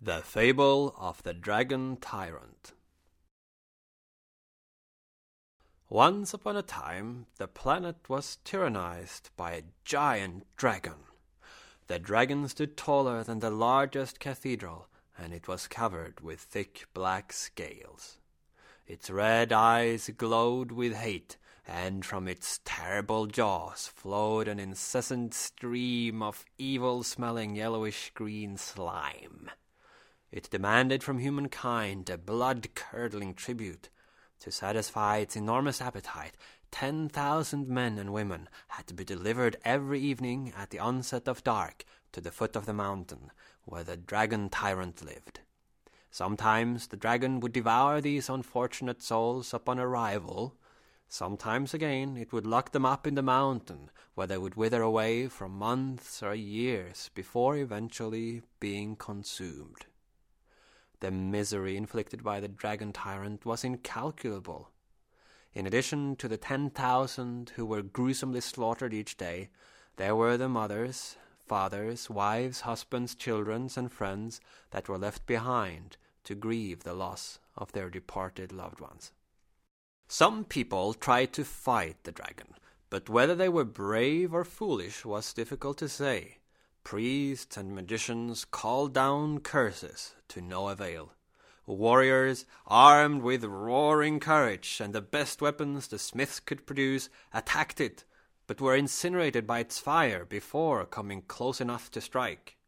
The Fable of the Dragon Tyrant. Once upon a time, the planet was tyrannized by a giant dragon. The dragon stood taller than the largest cathedral, and it was covered with thick black scales. Its red eyes glowed with hate, and from its terrible jaws flowed an incessant stream of evil-smelling yellowish-green slime. It demanded from humankind a blood-curdling tribute. To satisfy its enormous appetite, 10,000 men and women had to be delivered every evening at the onset of dark to the foot of the mountain where the dragon tyrant lived. Sometimes the dragon would devour these unfortunate souls upon arrival. Sometimes again it would lock them up in the mountain, where they would wither away for months or years before eventually being consumed. The misery inflicted by the dragon tyrant was incalculable. In addition to the 10,000 who were gruesomely slaughtered each day, there were the mothers, fathers, wives, husbands, children, and friends that were left behind to grieve the loss of their departed loved ones. Some people tried to fight the dragon, but whether they were brave or foolish was difficult to say. Priests and magicians called down curses to no avail. Warriors, armed with roaring courage and the best weapons the smiths could produce, attacked it, but were incinerated by its fire before coming close enough to strike.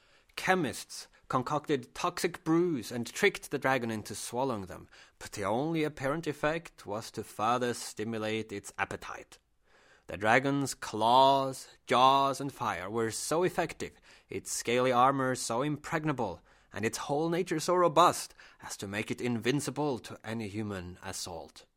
Chemists concocted toxic brews and tricked the dragon into swallowing them, but the only apparent effect was to further stimulate its appetite. The dragon's claws, jaws, and fire were so effective, its scaly armor so impregnable, and its whole nature so robust as to make it invincible to any human assault.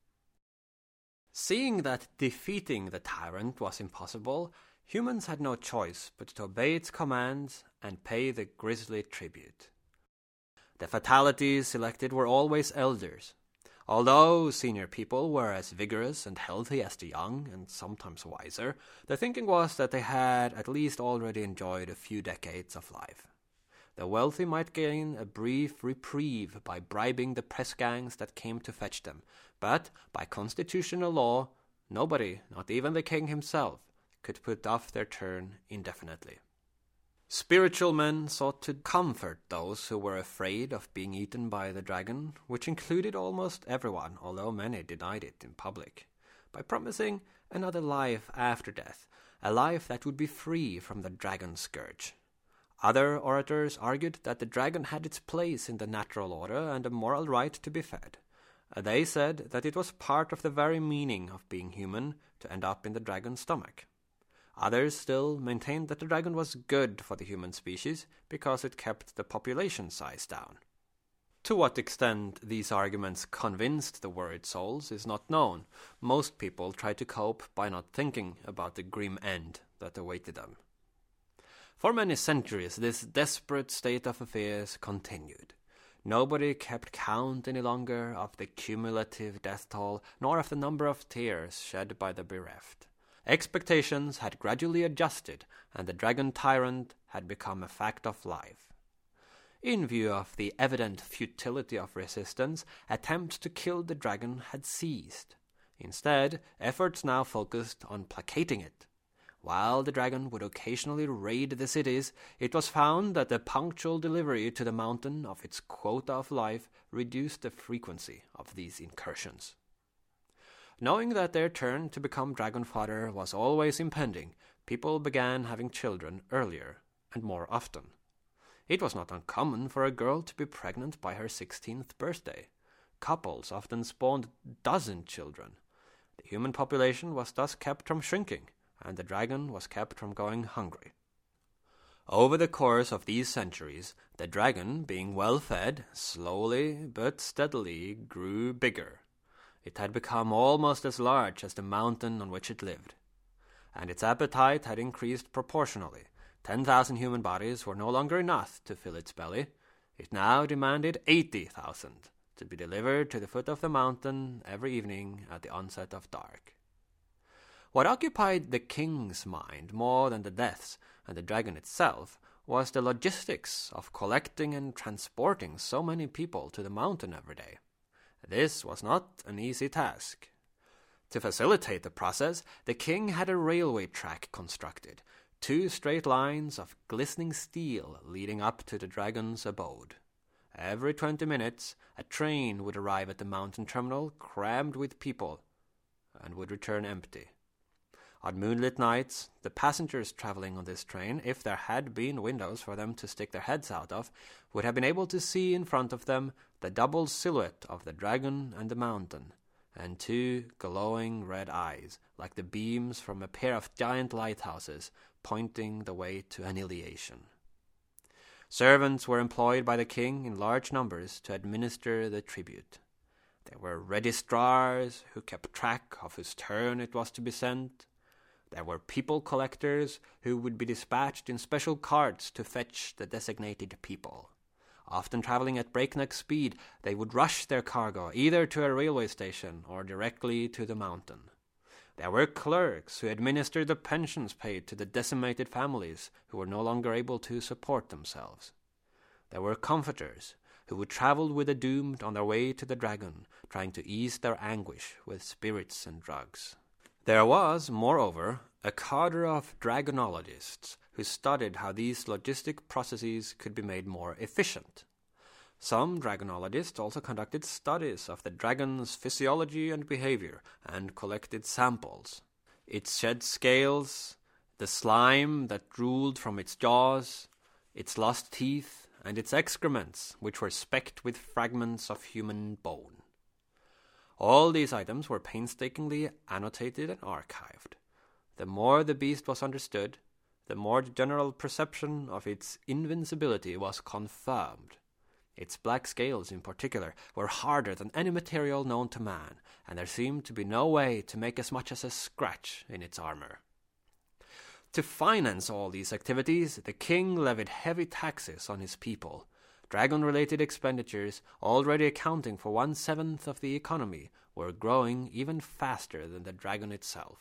Seeing that defeating the tyrant was impossible, humans had no choice but to obey its commands and pay the grisly tribute. The fatalities selected were always elders. Although senior people were as vigorous and healthy as the young, and sometimes wiser, the thinking was that they had at least already enjoyed a few decades of life. The wealthy might gain a brief reprieve by bribing the press gangs that came to fetch them, but by constitutional law, nobody, not even the king himself, could put off their turn indefinitely. Spiritual men sought to comfort those who were afraid of being eaten by the dragon, which included almost everyone, although many denied it in public, by promising another life after death, a life that would be free from the dragon's scourge. Other orators argued that the dragon had its place in the natural order and a moral right to be fed. They said that it was part of the very meaning of being human to end up in the dragon's stomach. Others still maintained that the dragon was good for the human species because it kept the population size down. To what extent these arguments convinced the worried souls is not known. Most people tried to cope by not thinking about the grim end that awaited them. For many centuries, this desperate state of affairs continued. Nobody kept count any longer of the cumulative death toll, nor of the number of tears shed by the bereft. Expectations had gradually adjusted, and the dragon tyrant had become a fact of life. In view of the evident futility of resistance, attempts to kill the dragon had ceased. Instead, efforts now focused on placating it. While the dragon would occasionally raid the cities, it was found that the punctual delivery to the mountain of its quota of life reduced the frequency of these incursions. Knowing that their turn to become dragon fodder was always impending, people began having children earlier and more often. It was not uncommon for a girl to be pregnant by her 16th birthday. Couples often spawned a dozen children. The human population was thus kept from shrinking, and the dragon was kept from going hungry. Over the course of these centuries, the dragon, being well fed, slowly but steadily grew bigger. It had become almost as large as the mountain on which it lived, and its appetite had increased proportionally. 10,000 human bodies were no longer enough to fill its belly. It now demanded 80,000 to be delivered to the foot of the mountain every evening at the onset of dark. What occupied the king's mind more than the deaths and the dragon itself was the logistics of collecting and transporting so many people to the mountain every day. This was not an easy task. To facilitate the process, the king had a railway track constructed, 2 straight lines of glistening steel leading up to the dragon's abode. Every 20 minutes, a train would arrive at the mountain terminal crammed with people and would return empty. On moonlit nights, the passengers traveling on this train, if there had been windows for them to stick their heads out of, would have been able to see in front of them the double silhouette of the dragon and the mountain, and 2 glowing red eyes, like the beams from a pair of giant lighthouses, pointing the way to annihilation. Servants were employed by the king in large numbers to administer the tribute. There were registrars who kept track of whose turn it was to be sent. There were people collectors who would be dispatched in special carts to fetch the designated people. Often traveling at breakneck speed, they would rush their cargo either to a railway station or directly to the mountain. There were clerks who administered the pensions paid to the decimated families who were no longer able to support themselves. There were comforters who would travel with the doomed on their way to the dragon, trying to ease their anguish with spirits and drugs. There was, moreover, a cadre of dragonologists who studied how these logistic processes could be made more efficient. Some dragonologists also conducted studies of the dragon's physiology and behavior and collected samples. Its shed scales, the slime that drooled from its jaws, its lost teeth, and its excrements, which were specked with fragments of human bone. All these items were painstakingly annotated and archived. The more the beast was understood, the more the general perception of its invincibility was confirmed. Its black scales, in particular, were harder than any material known to man, and there seemed to be no way to make as much as a scratch in its armor. To finance all these activities, the king levied heavy taxes on his people. Dragon-related expenditures, already accounting for 1/7 of the economy, were growing even faster than the dragon itself.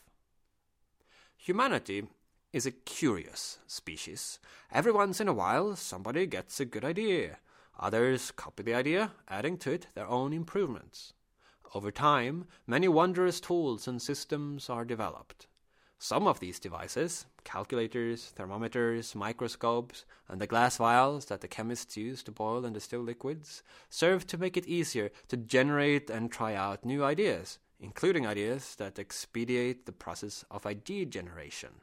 Humanity is a curious species. Every once in a while, somebody gets a good idea. Others copy the idea, adding to it their own improvements. Over time, many wondrous tools and systems are developed. Some of these devices, calculators, thermometers, microscopes, and the glass vials that the chemists use to boil and distill liquids, serve to make it easier to generate and try out new ideas, including ideas that expedite the process of idea generation.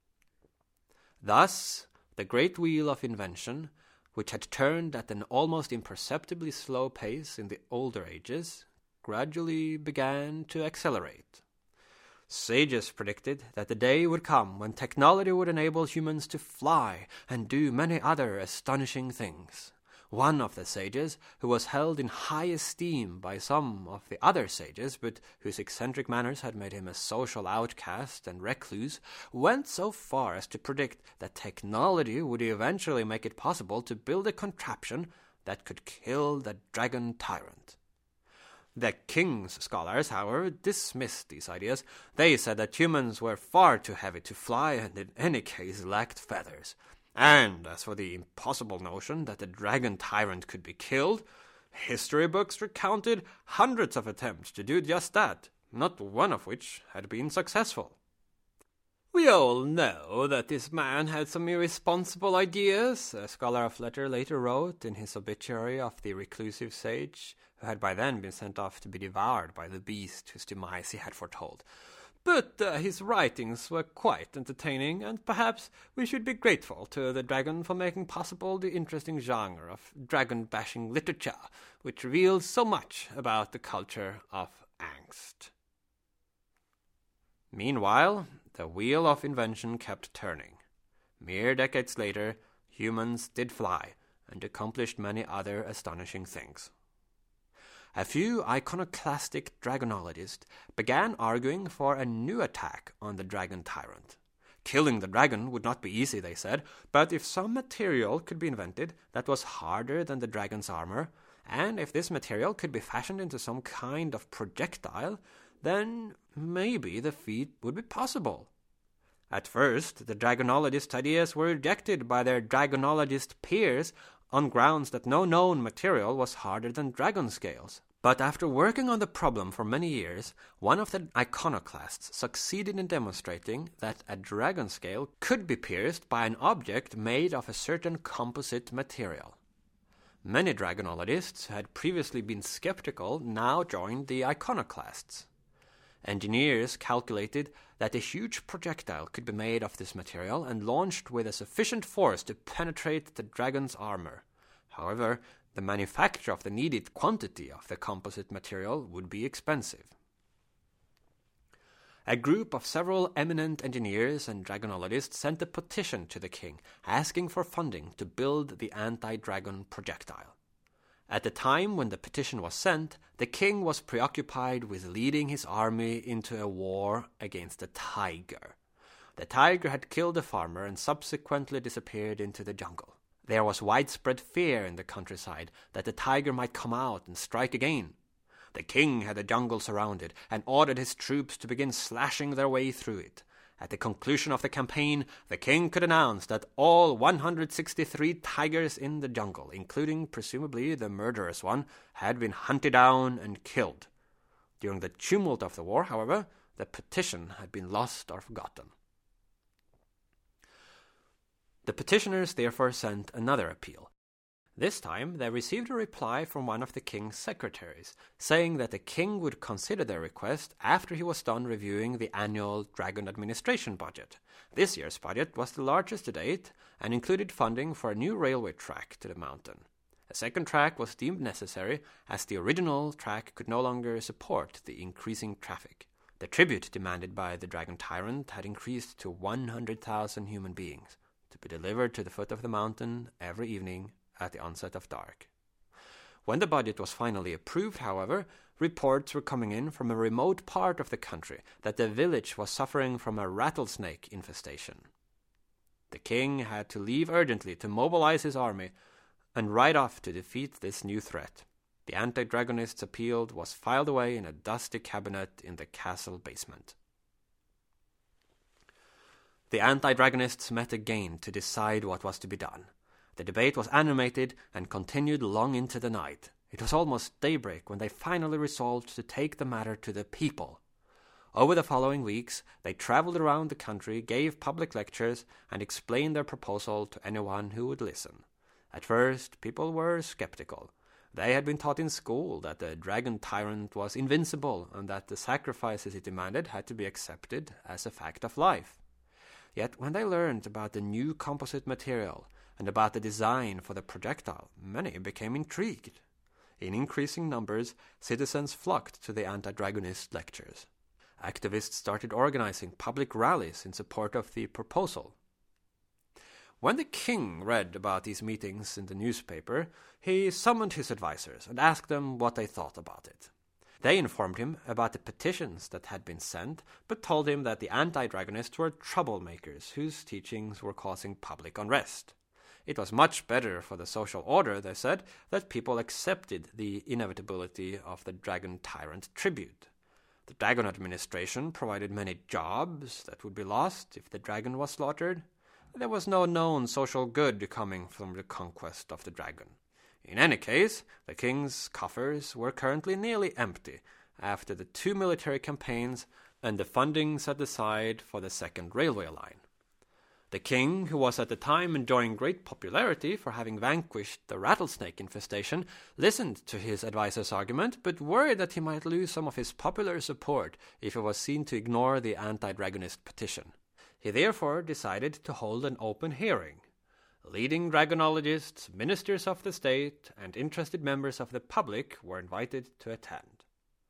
Thus, the great wheel of invention, which had turned at an almost imperceptibly slow pace in the older ages, gradually began to accelerate. Sages predicted that the day would come when technology would enable humans to fly and do many other astonishing things. One of the sages, who was held in high esteem by some of the other sages, but whose eccentric manners had made him a social outcast and recluse, went so far as to predict that technology would eventually make it possible to build a contraption that could kill the dragon tyrant. The king's scholars, however, dismissed these ideas. They said that humans were far too heavy to fly and in any case lacked feathers. And as for the impossible notion that the dragon tyrant could be killed, history books recounted hundreds of attempts to do just that, not one of which had been successful. We all know that this man had some irresponsible ideas, a scholar of letters later wrote in his obituary of the reclusive sage, who had by then been sent off to be devoured by the beast whose demise he had foretold. But his writings were quite entertaining, and perhaps we should be grateful to the dragon for making possible the interesting genre of dragon-bashing literature, which reveals so much about the culture of angst. Meanwhile, the wheel of invention kept turning. Mere decades later, humans did fly and accomplished many other astonishing things. A few iconoclastic dragonologists began arguing for a new attack on the dragon tyrant. Killing the dragon would not be easy, they said, but if some material could be invented that was harder than the dragon's armor, and if this material could be fashioned into some kind of projectile, then maybe the feat would be possible. At first, the dragonologist ideas were rejected by their dragonologist peers on grounds that no known material was harder than dragon scales. But after working on the problem for many years, one of the iconoclasts succeeded in demonstrating that a dragon scale could be pierced by an object made of a certain composite material. Many dragonologists who had previously been skeptical now joined the iconoclasts. Engineers calculated that a huge projectile could be made of this material and launched with a sufficient force to penetrate the dragon's armor. However, the manufacture of the needed quantity of the composite material would be expensive. A group of several eminent engineers and dragonologists sent a petition to the king asking for funding to build the anti-dragon projectile. At the time when the petition was sent, the king was preoccupied with leading his army into a war against a tiger. The tiger had killed a farmer and subsequently disappeared into the jungle. There was widespread fear in the countryside that the tiger might come out and strike again. The king had the jungle surrounded and ordered his troops to begin slashing their way through it. At the conclusion of the campaign, the king could announce that all 163 tigers in the jungle, including presumably the murderous one, had been hunted down and killed. During the tumult of the war, however, the petition had been lost or forgotten. The petitioners therefore sent another appeal. This time they received a reply from one of the king's secretaries, saying that the king would consider their request after he was done reviewing the annual dragon administration budget. This year's budget was the largest to date and included funding for a new railway track to the mountain. A second track was deemed necessary as the original track could no longer support the increasing traffic. The tribute demanded by the dragon tyrant had increased to 100,000 human beings, to be delivered to the foot of the mountain every evening at the onset of dark. When the budget was finally approved, however, reports were coming in from a remote part of the country that the village was suffering from a rattlesnake infestation. The king had to leave urgently to mobilize his army and ride off to defeat this new threat. The anti-dragonist's appeal was filed away in a dusty cabinet in the castle basement. The anti-dragonists met again to decide what was to be done. The debate was animated and continued long into the night. It was almost daybreak when they finally resolved to take the matter to the people. Over the following weeks, they traveled around the country, gave public lectures, and explained their proposal to anyone who would listen. At first, people were skeptical. They had been taught in school that the dragon tyrant was invincible and that the sacrifices it demanded had to be accepted as a fact of life. Yet when they learned about the new composite material and about the design for the projectile, many became intrigued. In increasing numbers, citizens flocked to the anti-dragonist lectures. Activists started organizing public rallies in support of the proposal. When the king read about these meetings in the newspaper, he summoned his advisors and asked them what they thought about it. They informed him about the petitions that had been sent, but told him that the anti-dragonists were troublemakers whose teachings were causing public unrest. It was much better for the social order, they said, that people accepted the inevitability of the dragon tyrant tribute. The dragon administration provided many jobs that would be lost if the dragon was slaughtered. There was no known social good coming from the conquest of the dragon. In any case, the king's coffers were currently nearly empty after the 2 military campaigns and the funding set aside for the second railway line. The king, who was at the time enjoying great popularity for having vanquished the rattlesnake infestation, listened to his advisor's argument, but worried that he might lose some of his popular support if he was seen to ignore the anti-dragonist petition. He therefore decided to hold an open hearing. Leading dragonologists, ministers of the state, and interested members of the public were invited to attend.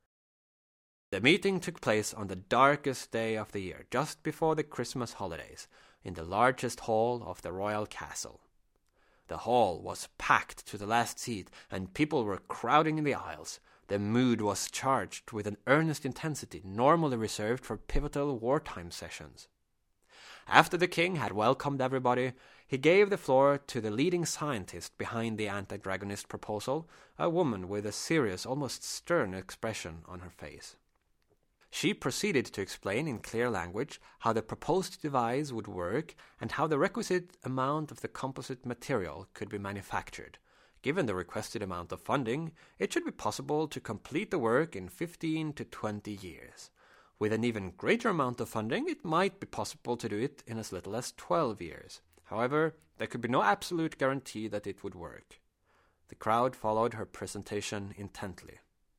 The meeting took place on the darkest day of the year, just before the Christmas holidays, in the largest hall of the royal castle. The hall was packed to the last seat, and people were crowding in the aisles. The mood was charged with an earnest intensity normally reserved for pivotal wartime sessions. After the king had welcomed everybody, he gave the floor to the leading scientist behind the anti-dragonist proposal, a woman with a serious, almost stern expression on her face. She proceeded to explain in clear language how the proposed device would work and how the requisite amount of the composite material could be manufactured. Given the requested amount of funding, it should be possible to complete the work in 15 to 20 years. With an even greater amount of funding, it might be possible to do it in as little as 12 years. However, there could be no absolute guarantee that it would work. The crowd followed her presentation intently.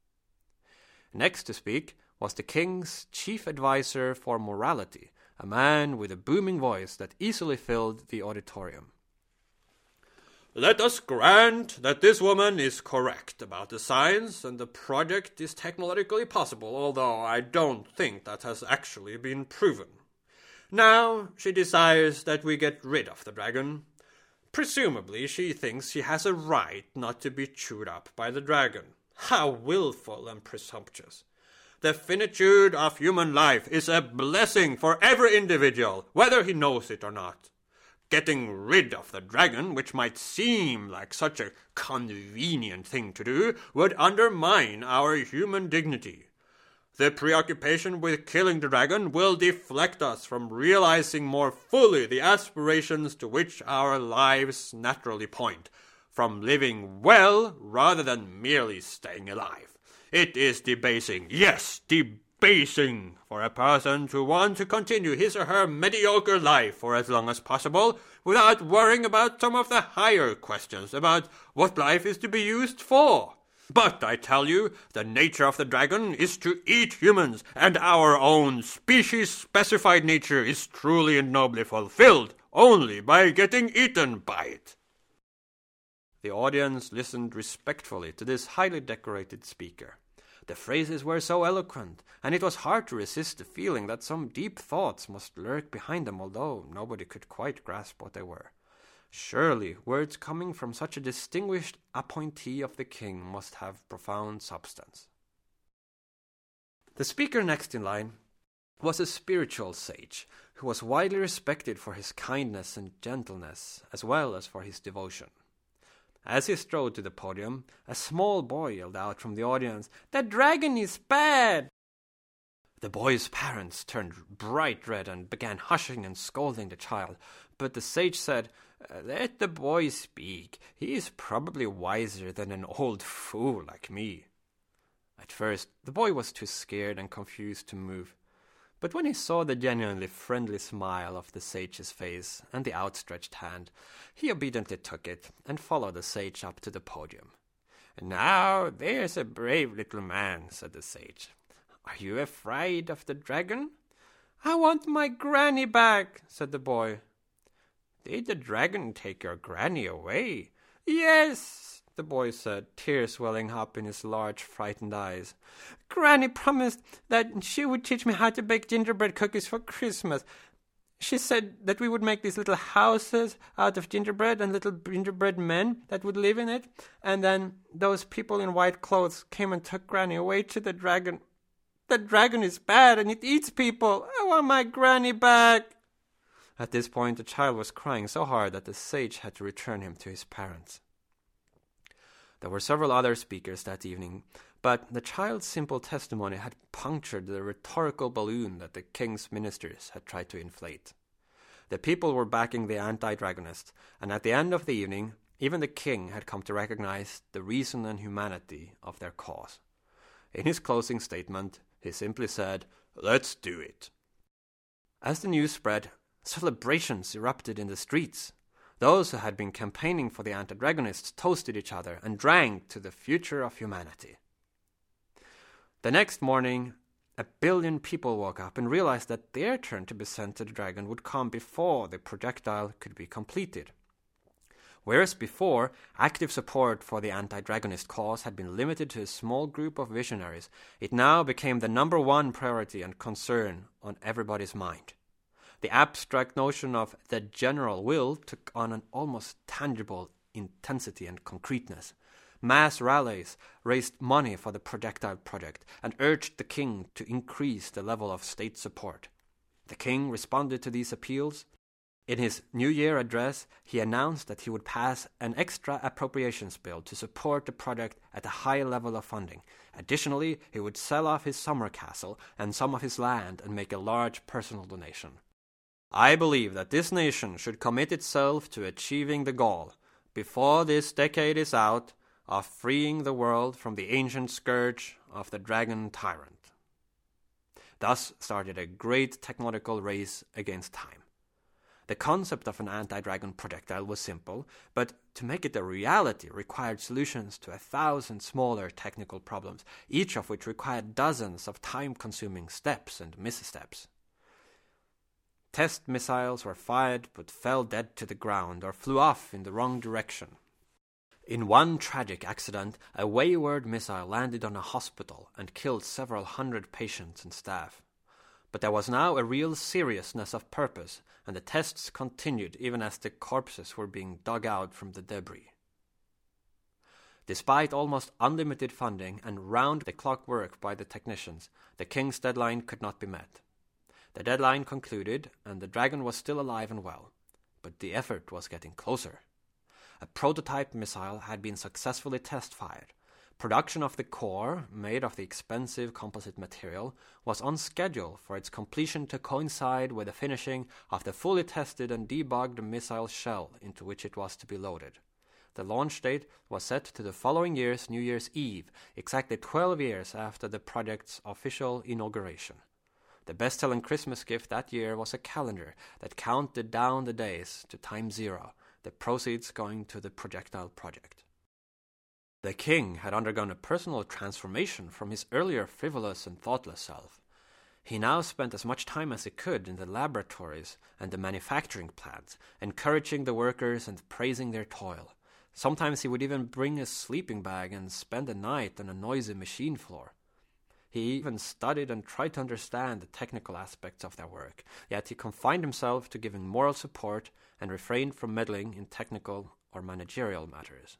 Next to speak was the king's chief advisor for morality, a man with a booming voice that easily filled the auditorium. Let us grant that this woman is correct about the science and the project is technologically possible, although I don't think that has actually been proven. Now she desires that we get rid of the dragon. Presumably she thinks she has a right not to be chewed up by the dragon. How willful and presumptuous! The finitude of human life is a blessing for every individual, whether he knows it or not. Getting rid of the dragon, which might seem like such a convenient thing to do, would undermine our human dignity. The preoccupation with killing the dragon will deflect us from realizing more fully the aspirations to which our lives naturally point, from living well rather than merely staying alive. It is debasing, yes, debasing, for a person to want to continue his or her mediocre life for as long as possible without worrying about some of the higher questions about what life is to be used for. But I tell you, the nature of the dragon is to eat humans, and our own species-specified nature is truly and nobly fulfilled only by getting eaten by it. The audience listened respectfully to this highly decorated speaker. The phrases were so eloquent, and it was hard to resist the feeling that some deep thoughts must lurk behind them, although nobody could quite grasp what they were. Surely, words coming from such a distinguished appointee of the king must have profound substance. The speaker next in line was a spiritual sage, who was widely respected for his kindness and gentleness, as well as for his devotion. As he strode to the podium, a small boy yelled out from the audience, "The dragon is bad!" The boy's parents turned bright red and began hushing and scolding the child, but the sage said, "Let the boy speak. He is probably wiser than an old fool like me." At first, the boy was too scared and confused to move. But when he saw the genuinely friendly smile of the sage's face and the outstretched hand, he obediently took it and followed the sage up to the podium. "Now, there's a brave little man," said the sage. "Are you afraid of the dragon?" "I want my granny back," said the boy. "Did the dragon take your granny away?" "Yes," the boy said, tears welling up in his large, frightened eyes. "Granny promised that she would teach me how to bake gingerbread cookies for Christmas. She said that we would make these little houses out of gingerbread and little gingerbread men that would live in it. And then those people in white clothes came and took Granny away to the dragon. The dragon is bad and it eats people. I want my granny back." At this point, the child was crying so hard that the sage had to return him to his parents. There were several other speakers that evening, but the child's simple testimony had punctured the rhetorical balloon that the king's ministers had tried to inflate. The people were backing the anti-dragonist, and at the end of the evening, even the king had come to recognize the reason and humanity of their cause. In his closing statement, he simply said, "Let's do it." As the news spread, celebrations erupted in the streets. Those who had been campaigning for the anti-dragonists toasted each other and drank to the future of humanity. The next morning, 1 billion people woke up and realized that their turn to be sent to the dragon would come before the projectile could be completed. Whereas before, active support for the anti-dragonist cause had been limited to a small group of visionaries, it now became the number one priority and concern on everybody's mind. The abstract notion of the general will took on an almost tangible intensity and concreteness. Mass rallies raised money for the projectile project and urged the king to increase the level of state support. The king responded to these appeals. In his New Year address, he announced that he would pass an extra appropriations bill to support the project at a high level of funding. Additionally, he would sell off his summer castle and some of his land and make a large personal donation. I believe that this nation should commit itself to achieving the goal, before this decade is out, of freeing the world from the ancient scourge of the dragon tyrant. Thus started a great technological race against time. The concept of an anti-dragon projectile was simple, but to make it a reality required solutions to 1,000 smaller technical problems, each of which required dozens of time-consuming steps and missteps. Test missiles were fired but fell dead to the ground or flew off in the wrong direction. In one tragic accident, a wayward missile landed on a hospital and killed several hundred patients and staff. But there was now a real seriousness of purpose, and the tests continued even as the corpses were being dug out from the debris. Despite almost unlimited funding and round-the-clock work by the technicians, the king's deadline could not be met. The deadline concluded, and the dragon was still alive and well, but the effort was getting closer. A prototype missile had been successfully test-fired. Production of the core, made of the expensive composite material, was on schedule for its completion to coincide with the finishing of the fully tested and debugged missile shell into which it was to be loaded. The launch date was set to the following year's New Year's Eve, exactly 12 years after the project's official inauguration. The best-selling Christmas gift that year was a calendar that counted down the days to time zero, the proceeds going to the projectile project. The king had undergone a personal transformation from his earlier frivolous and thoughtless self. He now spent as much time as he could in the laboratories and the manufacturing plants, encouraging the workers and praising their toil. Sometimes he would even bring a sleeping bag and spend a night on a noisy machine floor. He even studied and tried to understand the technical aspects of their work, yet he confined himself to giving moral support and refrained from meddling in technical or managerial matters.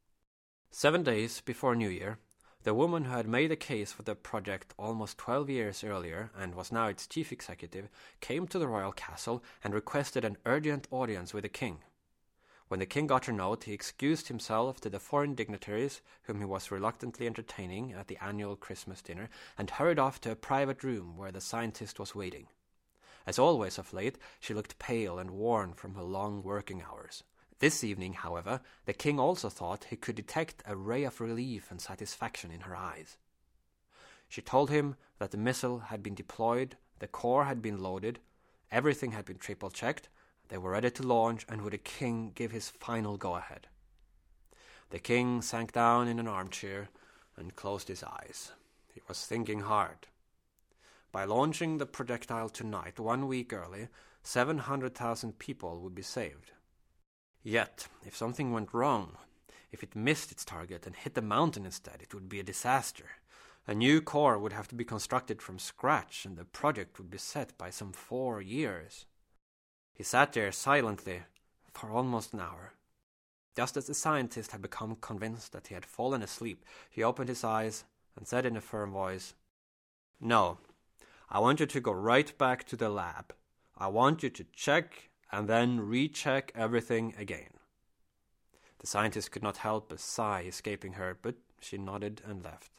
7 days before New Year, the woman who had made a case for the project almost 12 years earlier and was now its chief executive came to the royal castle and requested an urgent audience with the king. When the king got her note, he excused himself to the foreign dignitaries whom he was reluctantly entertaining at the annual Christmas dinner and hurried off to a private room where the scientist was waiting. As always of late, she looked pale and worn from her long working hours. This evening, however, the king also thought he could detect a ray of relief and satisfaction in her eyes. She told him that the missile had been deployed, the core had been loaded, everything had been triple-checked, they were ready to launch, and would the king give his final go-ahead. The king sank down in an armchair and closed his eyes. He was thinking hard. By launching the projectile tonight, 1 week early, 700,000 people would be saved. Yet, if something went wrong, if it missed its target and hit the mountain instead, it would be a disaster. A new core would have to be constructed from scratch, and the project would be set by some 4 years. He sat there silently for almost an hour. Just as the scientist had become convinced that he had fallen asleep, he opened his eyes and said in a firm voice, "No, I want you to go right back to the lab. I want you to check and then recheck everything again." The scientist could not help a sigh escaping her, but she nodded and left.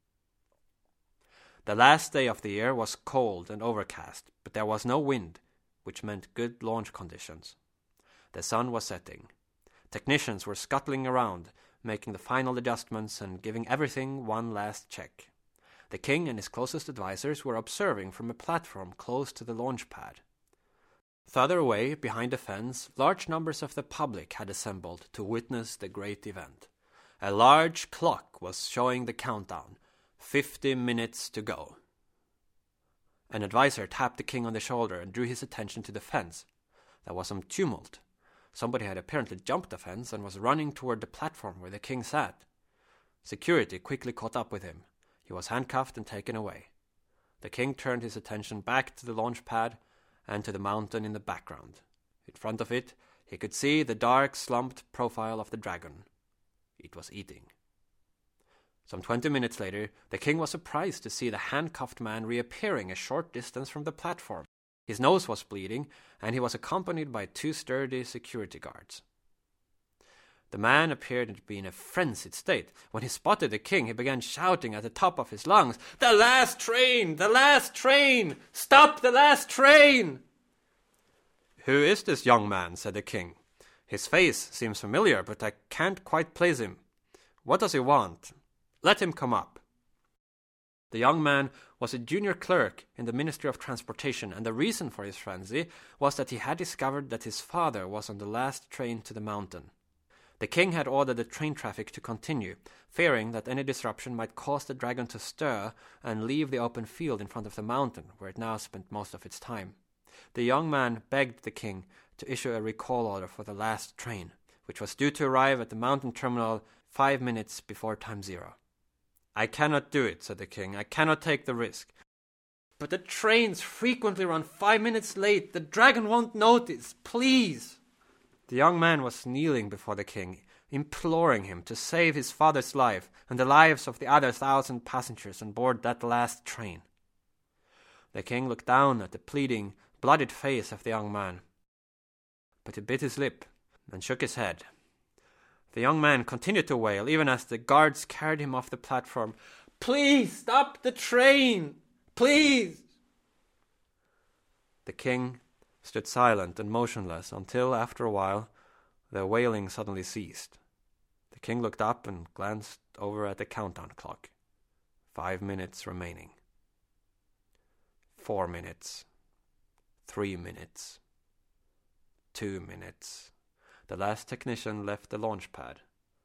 The last day of the year was cold and overcast, but there was no wind, which meant good launch conditions. The sun was setting. Technicians were scuttling around, making the final adjustments and giving everything one last check. The king and his closest advisors were observing from a platform close to the launch pad. Further away, behind the fence, large numbers of the public had assembled to witness the great event. A large clock was showing the countdown, 50 minutes to go. An advisor tapped the king on the shoulder and drew his attention to the fence. There was some tumult. Somebody had apparently jumped the fence and was running toward the platform where the king sat. Security quickly caught up with him. He was handcuffed and taken away. The king turned his attention back to the launch pad and to the mountain in the background. In front of it, he could see the dark, slumped profile of the dragon. It was eating. Some 20 minutes later, the king was surprised to see the handcuffed man reappearing a short distance from the platform. His nose was bleeding, and he was accompanied by 2 sturdy security guards. The man appeared to be in a frenzied state. When he spotted the king, he began shouting at the top of his lungs, "The last train! The last train! Stop the last train!" "Who is this young man?" said the king. "His face seems familiar, but I can't quite place him. What does he want? Let him come up." The young man was a junior clerk in the Ministry of Transportation, and the reason for his frenzy was that he had discovered that his father was on the last train to the mountain. The king had ordered the train traffic to continue, fearing that any disruption might cause the dragon to stir and leave the open field in front of the mountain, where it now spent most of its time. The young man begged the king to issue a recall order for the last train, which was due to arrive at the mountain terminal 5 minutes before time zero. "I cannot do it," said the king. "I cannot take the risk." "But the trains frequently run 5 minutes late. The dragon won't notice. Please." The young man was kneeling before the king, imploring him to save his father's life and the lives of the other 1,000 passengers on board that last train. The king looked down at the pleading, bloodied face of the young man, but he bit his lip and shook his head. The young man continued to wail, even as the guards carried him off the platform. "Please stop the train! Please!" The king stood silent and motionless until, after a while, the wailing suddenly ceased. The king looked up and glanced over at the countdown clock. 5 minutes remaining. 4 minutes. 3 minutes. 2 minutes. The last technician left the launch pad.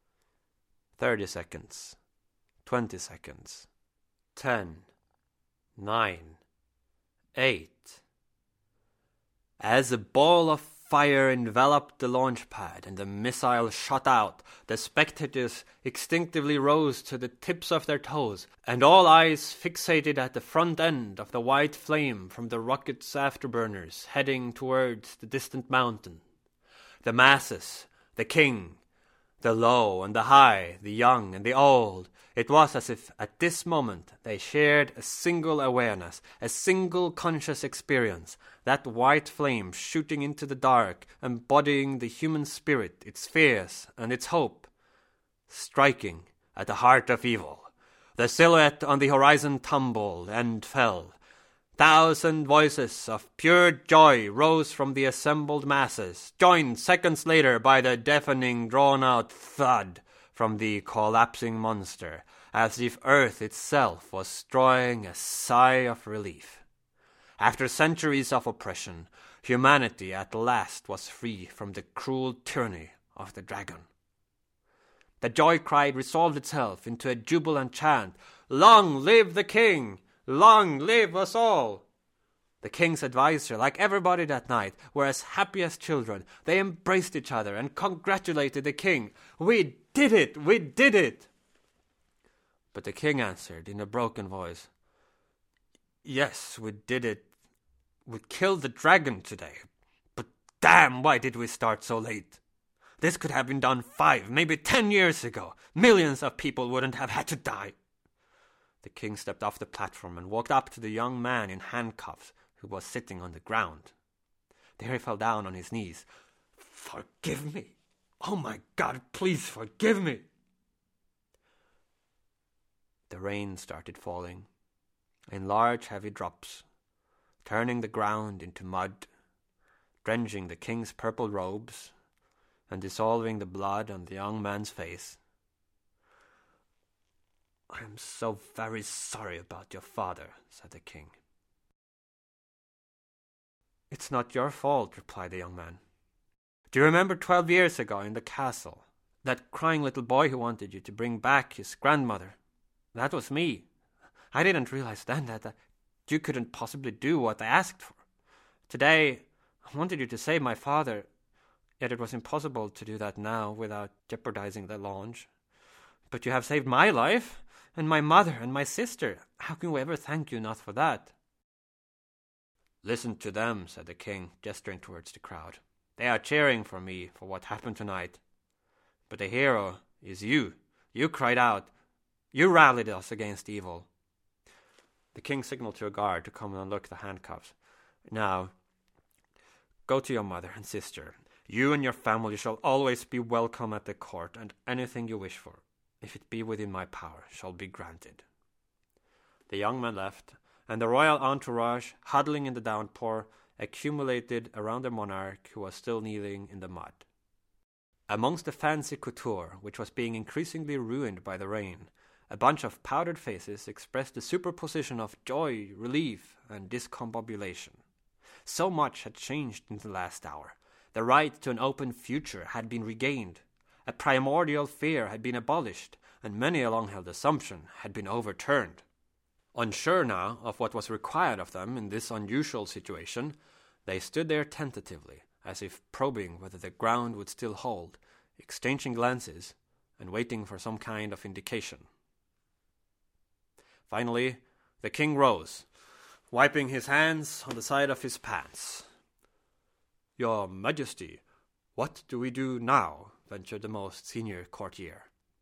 30 seconds. 20 seconds. 10. 9. 8. As a ball of fire enveloped the launch pad and the missile shot out, the spectators instinctively rose to the tips of their toes, and all eyes fixated at the front end of the white flame from the rocket's afterburners heading towards the distant mountain. The masses, the king, the low and the high, the young and the old, it was as if at this moment they shared a single awareness, a single conscious experience, that white flame shooting into the dark, embodying the human spirit, its fears and its hope, striking at the heart of evil. The silhouette on the horizon tumbled and fell. 1,000 voices of pure joy rose from the assembled masses, joined seconds later by the deafening, drawn-out thud from the collapsing monster, as if Earth itself was drawing a sigh of relief. After centuries of oppression, humanity at last was free from the cruel tyranny of the dragon. The joy cry resolved itself into a jubilant chant, "Long live the king! Long live us all!" The king's advisor, like everybody that night, were as happy as children. They embraced each other and congratulated the king. "We did it! We did it!" But the king answered in a broken voice, "Yes, we did it. We killed the dragon today. But damn, why did we start so late? This could have been done 5, maybe 10 years ago. Millions of people wouldn't have had to die." The king stepped off the platform and walked up to the young man in handcuffs who was sitting on the ground. There he fell down on his knees. "Forgive me. Oh my God, please forgive me." The rain started falling in large heavy drops, turning the ground into mud, drenching the king's purple robes, and dissolving the blood on the young man's face. "I am so very sorry about your father," said the king. "It's not your fault," replied the young man. "Do you remember 12 years ago in the castle, that crying little boy who wanted you to bring back his grandmother? That was me. I didn't realize then that you couldn't possibly do what I asked for. Today, I wanted you to save my father, yet it was impossible to do that now without jeopardizing the launch. But you have saved my life, and my mother and my sister. How can we ever thank you not for that?" "Listen to them," said the king, gesturing towards the crowd. "They are cheering for me for what happened tonight. But the hero is you. You cried out. You rallied us against evil." The king signaled to a guard to come and unlock the handcuffs. Now, go to your mother and sister. You and your family shall always be welcome at the court, and anything you wish for, if it be within my power, shall be granted." The young man left, and the royal entourage, huddling in the downpour, accumulated around the monarch, who was still kneeling in the mud. Amongst the fancy couture, which was being increasingly ruined by the rain, a bunch of powdered faces expressed the superposition of joy, relief, and discombobulation. So much had changed in the last hour. The right to an open future had been regained. A primordial fear had been abolished, and many a long-held assumption had been overturned. Unsure now of what was required of them in this unusual situation, they stood there tentatively, as if probing whether the ground would still hold, exchanging glances, and waiting for some kind of indication. Finally, the king rose, wiping his hands on the side of his pants. "Your Majesty, what do we do now?" ventured the most senior courtier.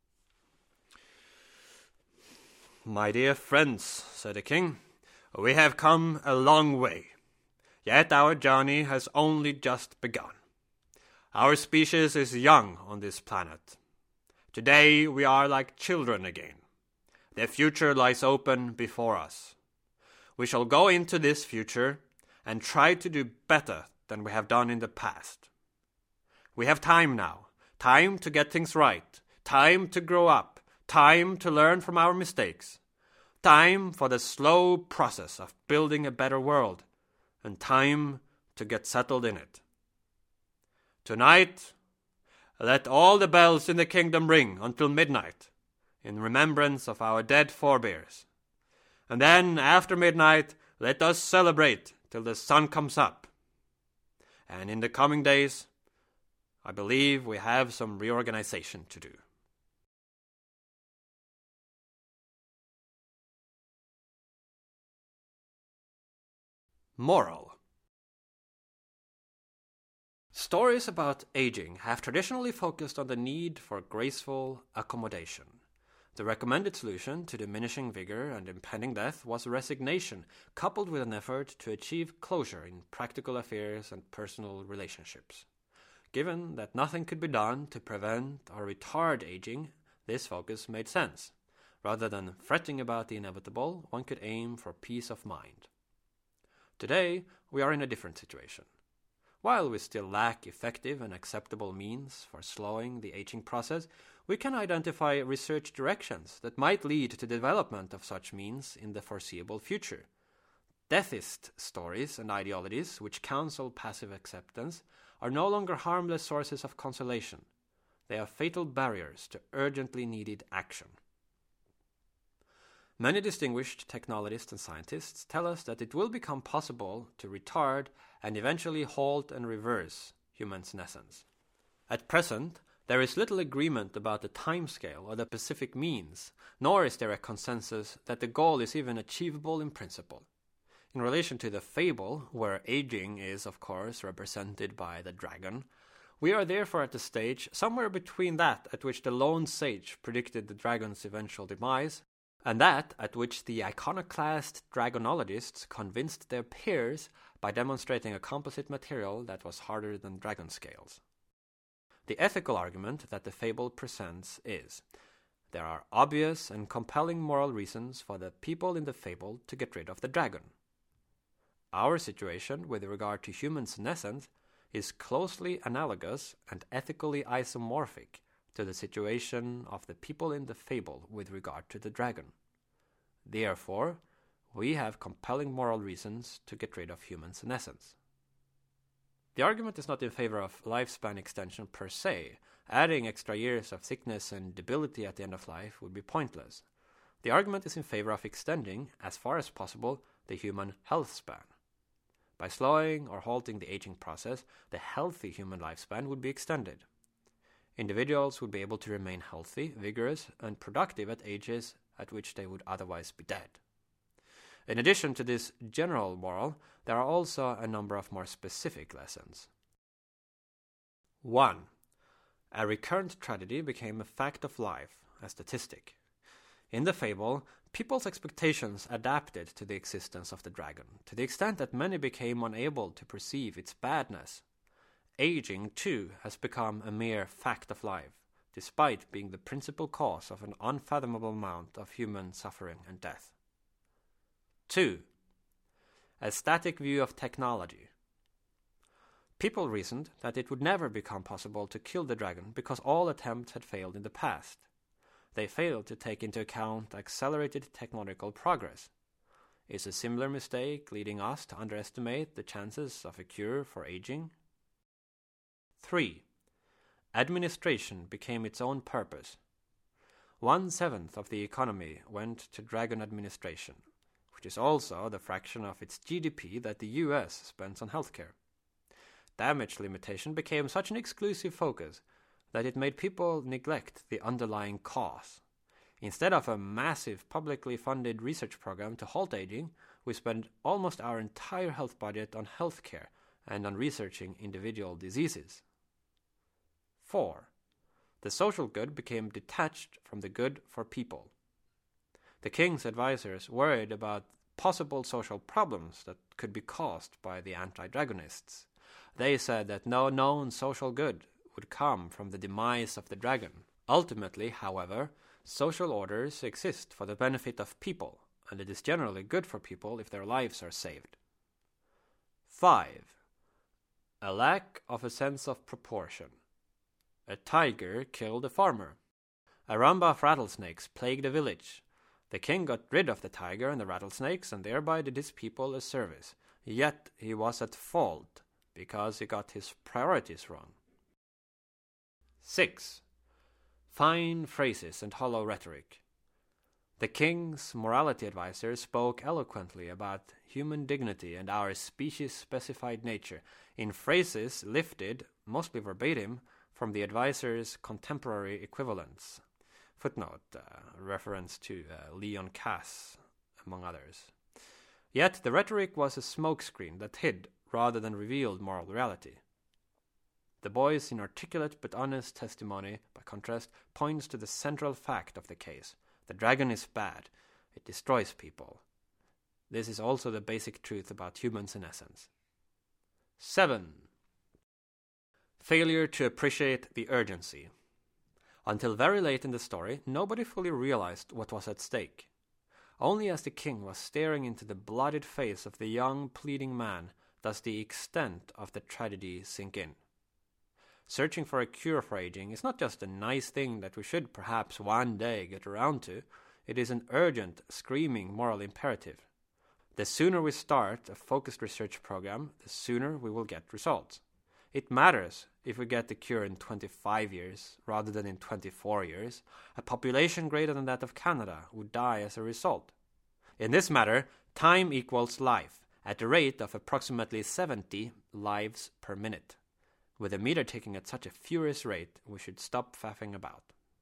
"My dear friends," said the king, "we have come a long way. Yet our journey has only just begun. Our species is young on this planet. Today we are like children again. The future lies open before us. We shall go into this future and try to do better than we have done in the past. We have time now, time to get things right, time to grow up, time to learn from our mistakes, time for the slow process of building a better world, and time to get settled in it. Tonight, let all the bells in the kingdom ring until midnight, in remembrance of our dead forebears. And then, after midnight, let us celebrate till the sun comes up. And in the coming days, I believe we have some reorganization to do." Moral. Stories about aging have traditionally focused on the need for graceful accommodation. The recommended solution to diminishing vigor and impending death was resignation, coupled with an effort to achieve closure in practical affairs and personal relationships. Given that nothing could be done to prevent or retard aging, this focus made sense. Rather than fretting about the inevitable, one could aim for peace of mind. Today, we are in a different situation. While we still lack effective and acceptable means for slowing the aging process, we can identify research directions that might lead to the development of such means in the foreseeable future. Deathist stories and ideologies which counsel passive acceptance are no longer harmless sources of consolation. They are fatal barriers to urgently needed action. Many distinguished technologists and scientists tell us that it will become possible to retard and eventually halt and reverse human senescence. At present, there is little agreement about the timescale or the specific means, nor is there a consensus that the goal is even achievable in principle. In relation to the fable, where aging is, of course, represented by the dragon, we are therefore at the stage somewhere between that at which the lone sage predicted the dragon's eventual demise, and that at which the iconoclast dragonologists convinced their peers by demonstrating a composite material that was harder than dragon scales. The ethical argument that the fable presents is: there are obvious and compelling moral reasons for the people in the fable to get rid of the dragon. Our situation with regard to human senescence is closely analogous and ethically isomorphic to the situation of the people in the fable with regard to the dragon. Therefore, we have compelling moral reasons to get rid of human senescence. The argument is not in favor of lifespan extension per se. Adding extra years of sickness and debility at the end of life would be pointless. The argument is in favor of extending, as far as possible, the human health span. By slowing or halting the aging process, the healthy human lifespan would be extended. Individuals would be able to remain healthy, vigorous, and productive at ages at which they would otherwise be dead. In addition to this general moral, there are also a number of more specific lessons. 1. A recurrent tragedy became a fact of life, a statistic. In the fable, people's expectations adapted to the existence of the dragon, to the extent that many became unable to perceive its badness. Aging, too, has become a mere fact of life, despite being the principal cause of an unfathomable amount of human suffering and death. 2. A static view of technology. People reasoned that it would never become possible to kill the dragon because all attempts had failed in the past. They failed to take into account accelerated technological progress. Is a similar mistake leading us to underestimate the chances of a cure for aging? 3. Administration became its own purpose. 1/7 of the economy went to dragon administration, which is also the fraction of its GDP that the US spends on healthcare. Damage limitation became such an exclusive focus that it made people neglect the underlying cause. Instead of a massive publicly funded research program to halt aging, we spend almost our entire health budget on healthcare and on researching individual diseases. 4. The social good became detached from the good for people. The king's advisors worried about possible social problems that could be caused by the anti-dragonists. They said that no known social good would come from the demise of the dragon. Ultimately, however, social orders exist for the benefit of people, and it is generally good for people if their lives are saved. 5. A lack of a sense of proportion. A tiger killed a farmer. A rumba of rattlesnakes plagued a village. The king got rid of the tiger and the rattlesnakes and thereby did his people a service. Yet he was at fault because he got his priorities wrong. 6. Fine phrases and hollow rhetoric. The king's morality advisor spoke eloquently about human dignity and our species-specified nature in phrases lifted, mostly verbatim, from the advisor's contemporary equivalents. Footnote, reference to Leon Kass, among others. Yet the rhetoric was a smokescreen that hid rather than revealed moral reality. The boy's inarticulate but honest testimony, by contrast, points to the central fact of the case. The dragon is bad. It destroys people. This is also the basic truth about humans in essence. 7. Failure to appreciate the urgency. Until very late in the story, nobody fully realized what was at stake. Only as the king was staring into the bloodied face of the young, pleading man does the extent of the tragedy sink in. Searching for a cure for aging is not just a nice thing that we should perhaps one day get around to, it is an urgent, screaming moral imperative. The sooner we start a focused research program, the sooner we will get results. It matters if we get the cure in 25 years rather than in 24 years. A population greater than that of Canada would die as a result. In this matter, time equals life, at a rate of approximately 70 lives per minute. With the meter ticking at such a furious rate, we should stop faffing about.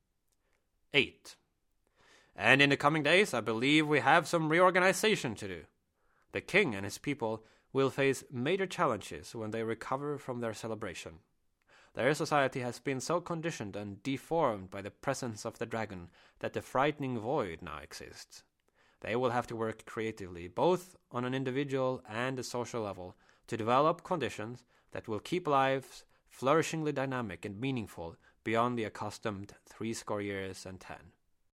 8. And in the coming days, I believe we have some reorganization to do. The king and his people will face major challenges when they recover from their celebration. Their society has been so conditioned and deformed by the presence of the dragon that a frightening void now exists. They will have to work creatively, both on an individual and a social level, to develop conditions that will keep lives flourishingly dynamic and meaningful beyond the accustomed 70 years and 10.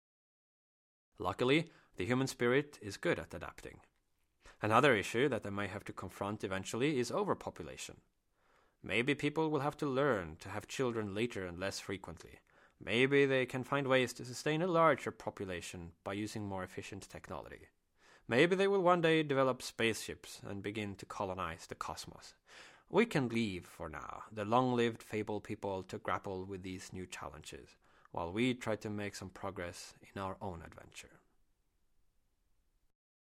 Luckily, the human spirit is good at adapting. Another issue that they may have to confront eventually is overpopulation. Maybe people will have to learn to have children later and less frequently. Maybe they can find ways to sustain a larger population by using more efficient technology. Maybe they will one day develop spaceships and begin to colonize the cosmos. We can leave, for now, the long-lived fable people to grapple with these new challenges, while we try to make some progress in our own adventure.